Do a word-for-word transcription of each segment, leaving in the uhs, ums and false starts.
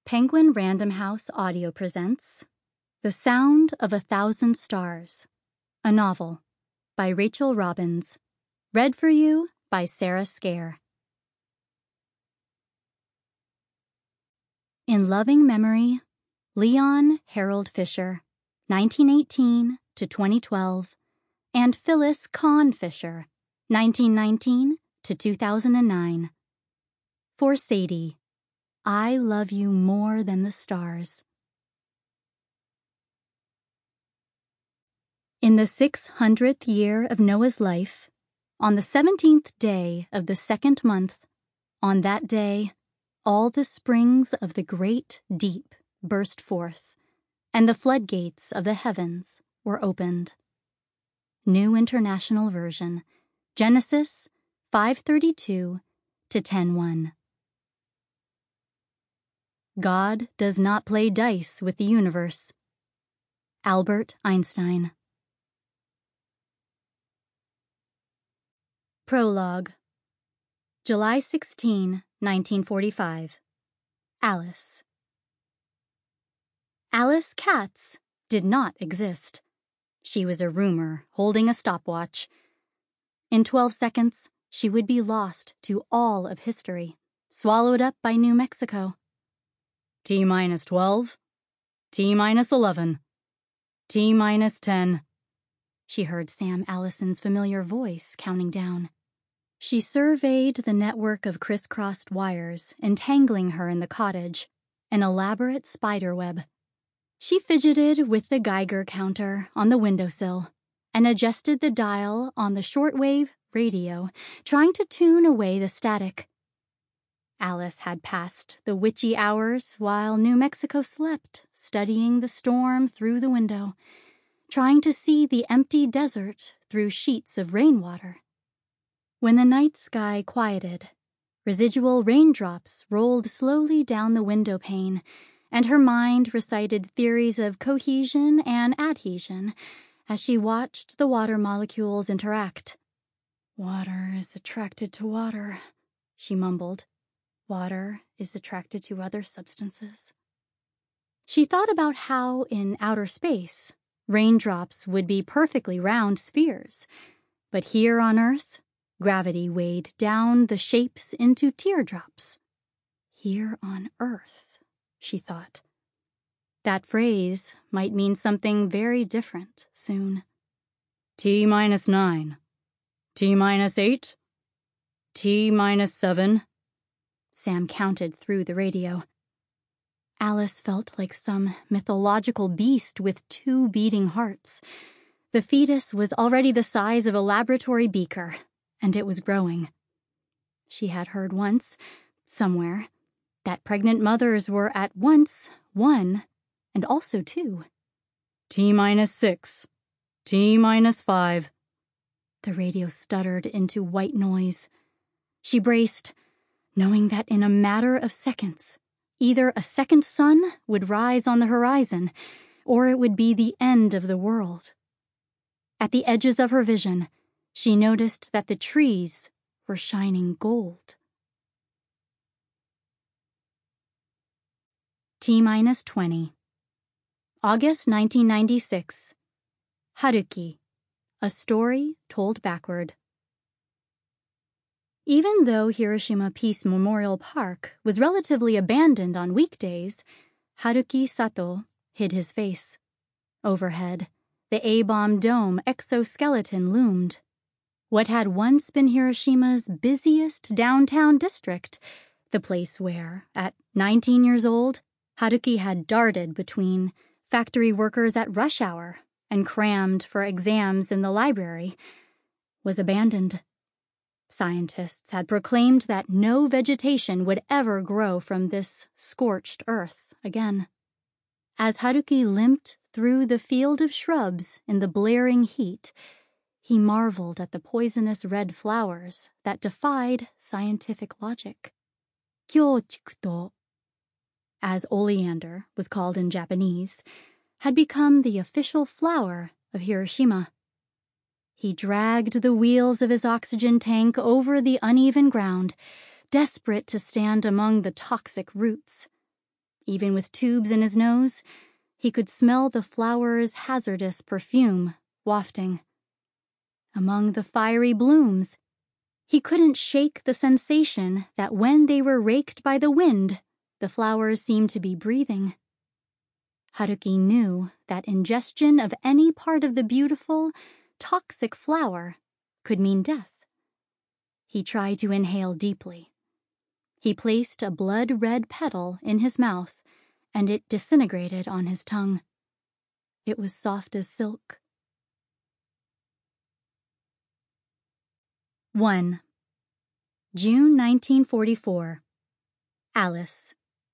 Penguin Random House Audio presents The Sound of a Thousand Stars, a novel by Rachel Robbins, read for you by Sarah Scare. In loving memory, Leon Harold Fisher, nineteen eighteen to twenty twelve, and Phyllis Kahn Fisher, nineteen nineteen to two thousand nine. For Sadie, I love you more than the stars. In the six hundredth year of Noah's life, on the seventeenth day of the second month, on that day, all the springs of the great deep burst forth, and the floodgates of the heavens were opened. New International Version, Genesis five thirty-two to ten one. God does not play dice with the universe. Albert Einstein. Prologue. July sixteenth, nineteen forty-five. Alice. Alice Katz did not exist. She was a rumor holding a stopwatch. In twelve seconds, she would be lost to all of history, swallowed up by New Mexico. T minus twelve, T minus eleven, T minus ten. She heard Sam Allison's familiar voice counting down. She surveyed the network of crisscrossed wires entangling her in the cottage, an elaborate spider web. She fidgeted with the Geiger counter on the windowsill and adjusted the dial on the shortwave radio, trying to tune away the static. Alice had passed the witchy hours while New Mexico slept, studying the storm through the window, trying to see the empty desert through sheets of rainwater. When the night sky quieted, residual raindrops rolled slowly down the window pane, and her mind recited theories of cohesion and adhesion as she watched the water molecules interact. Water is attracted to water, she mumbled. Water is attracted to other substances. She thought about how, in outer space, raindrops would be perfectly round spheres, but here on Earth, gravity weighed down the shapes into teardrops. Here on Earth, she thought. That phrase might mean something very different soon. T minus nine, T minus eight, T minus seven. Sam counted through the radio. Alice felt like some mythological beast with two beating hearts. The fetus was already the size of a laboratory beaker, and it was growing. She had heard once, somewhere, that pregnant mothers were at once one and also two. T minus six, T minus five. The radio stuttered into white noise. She braced, knowing that in a matter of seconds, either a second sun would rise on the horizon, or it would be the end of the world. At the edges of her vision, she noticed that the trees were shining gold. T minus twenty. August nineteen ninety-six. Haruki, a story told backward. Even though Hiroshima Peace Memorial Park was relatively abandoned on weekdays, Haruki Sato hid his face. Overhead, the A-bomb dome exoskeleton loomed. What had once been Hiroshima's busiest downtown district, the place where, at nineteen years old, Haruki had darted between factory workers at rush hour and crammed for exams in the library, was abandoned. Scientists had proclaimed that no vegetation would ever grow from this scorched earth again. As Haruki limped through the field of shrubs in the blaring heat, he marveled at the poisonous red flowers that defied scientific logic. Kyochikuto, as oleander was called in Japanese, had become the official flower of Hiroshima. He dragged the wheels of his oxygen tank over the uneven ground, desperate to stand among the toxic roots. even with tubes in his nose, he could smell the flower's hazardous perfume wafting. Among the fiery blooms, he couldn't shake the sensation that when they were raked by the wind, the flowers seemed to be breathing. Haruki knew that ingestion of any part of the beautiful, toxic flower could mean death. He tried to inhale deeply. He placed a blood-red petal in his mouth, and it disintegrated on his tongue. It was soft as silk. one. June nineteen forty-four. Alice.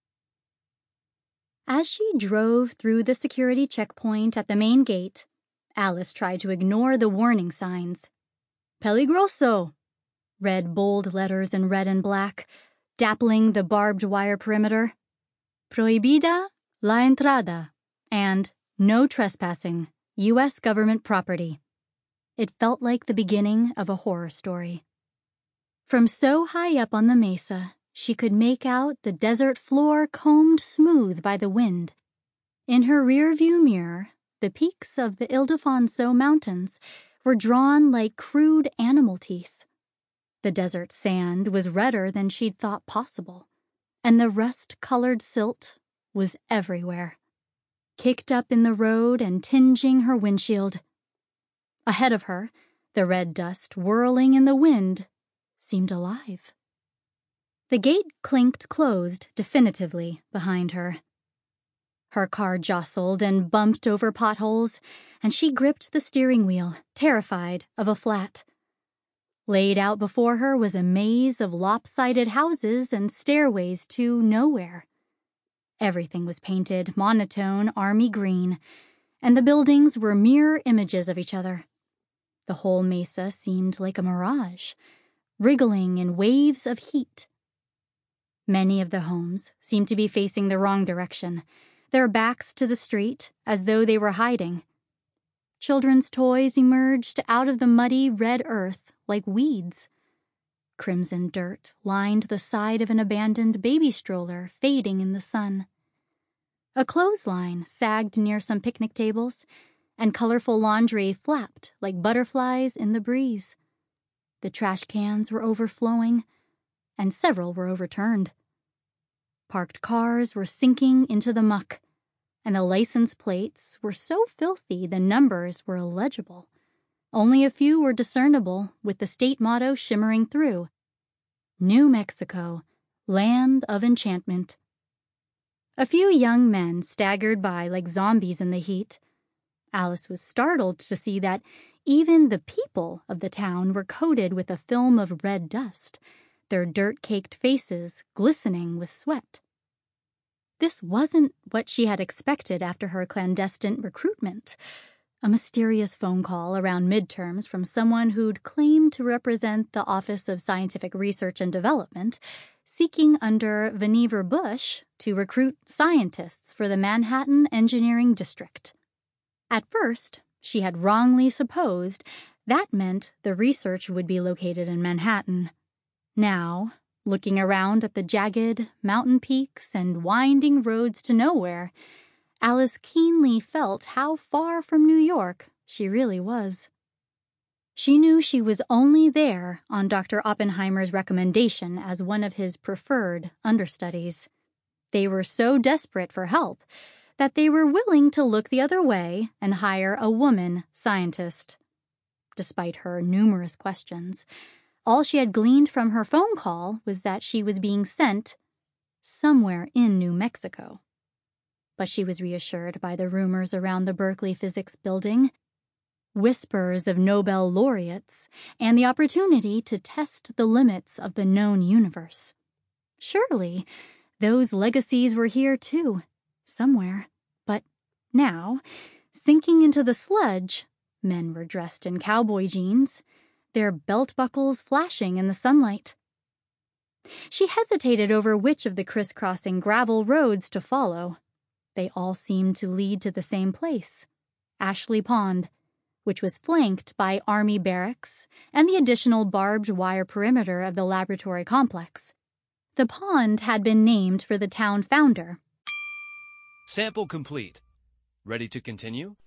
As she drove through the security checkpoint at the main gate, Alice tried to ignore the warning signs. Peligroso! Read bold letters in red and black, dappling the barbed wire perimeter. Prohibida la entrada, and no trespassing, U S government property. It felt like the beginning of a horror story. From so high up on the mesa, she could make out the desert floor combed smooth by the wind. In her rearview mirror, the peaks of the Ildefonso Mountains were drawn like crude animal teeth. The desert sand was redder than she'd thought possible, and the rust-colored silt was everywhere, kicked up in the road and tinging her windshield. Ahead of her, the red dust whirling in the wind seemed alive. The gate clinked closed definitively behind her. Her car jostled and bumped over potholes, and she gripped the steering wheel, terrified of a flat. Laid out before her was a maze of lopsided houses and stairways to nowhere. Everything was painted monotone army green, and the buildings were mirror images of each other. The whole mesa seemed like a mirage, wriggling in waves of heat. Many of the homes seemed to be facing the wrong direction, their backs to the street as though they were hiding. Children's toys emerged out of the muddy red earth like weeds. Crimson dirt lined the side of an abandoned baby stroller fading in the sun. A clothesline sagged near some picnic tables, and colorful laundry flapped like butterflies in the breeze. The trash cans were overflowing, and several were overturned. Parked cars were sinking into the muck, and the license plates were so filthy the numbers were illegible. Only a few were discernible, with the state motto shimmering through. New Mexico, land of enchantment. A few young men staggered by like zombies in the heat. Alice was startled to see that even the people of the town were coated with a film of red dust, their dirt-caked faces glistening with sweat. This wasn't what she had expected after her clandestine recruitment. A mysterious phone call around midterms from someone who'd claimed to represent the Office of Scientific Research and Development, seeking under Vannevar Bush to recruit scientists for the Manhattan Engineering District. At first, she had wrongly supposed that meant the research would be located in Manhattan. Now, looking around at the jagged mountain peaks and winding roads to nowhere, Alice keenly felt how far from New York she really was. She knew she was only there on Doctor Oppenheimer's recommendation as one of his preferred understudies. They were so desperate for help that they were willing to look the other way and hire a woman scientist. Despite her numerous questions, all she had gleaned from her phone call was that she was being sent somewhere in New Mexico. But she was reassured by the rumors around the Berkeley Physics Building, whispers of Nobel laureates, and the opportunity to test the limits of the known universe. Surely, those legacies were here too, somewhere. But now, sinking into the sludge, men were dressed in cowboy jeans, their belt buckles flashing in the sunlight. She hesitated over which of the crisscrossing gravel roads to follow. They all seemed to lead to the same place, Ashley Pond, which was flanked by Army barracks and the additional barbed wire perimeter of the laboratory complex. The pond had been named for the town founder, Sample complete. Ready to continue?